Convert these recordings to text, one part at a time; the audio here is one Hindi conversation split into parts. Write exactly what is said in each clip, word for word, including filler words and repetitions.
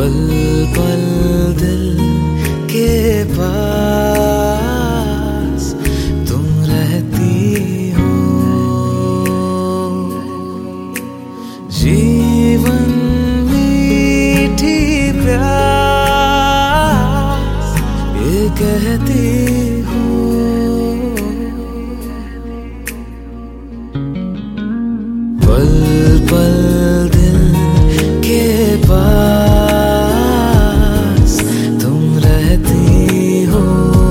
पल पल दिल के पास तुम रहती हो, जीवन मीठी प्यास ये कहती हो। पल पल दिल के पास तुम रहती हो।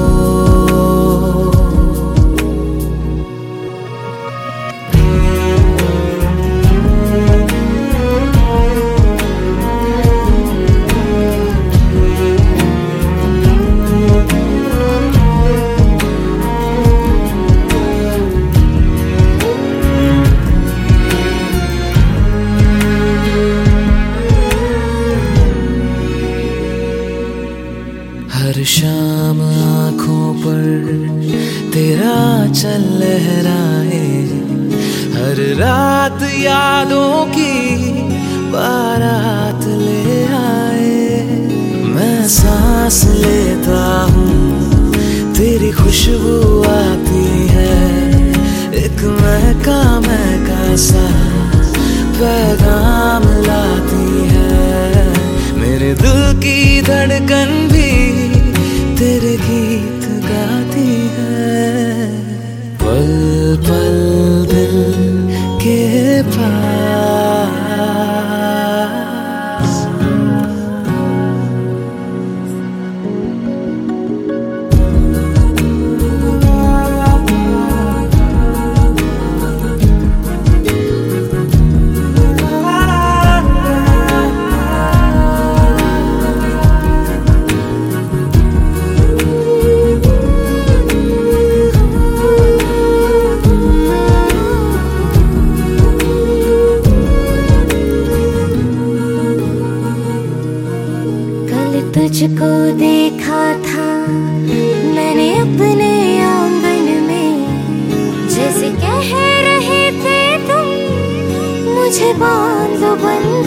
हर शाम आँखों पर तेरा चल लहराए, हर रात यादों की बारात ले आए। मैं सांस लेता हूँ तेरी खुशबू आती है, एक महका महका सा पैगाम लाती है। मेरे दिल की धड़कन भी तेरे गीत गाती है। पल पल दिल के पास तुझको देखा था मैंने अपने आंगन में, जैसे कह रहे थे तुम मुझे बांधो बंधन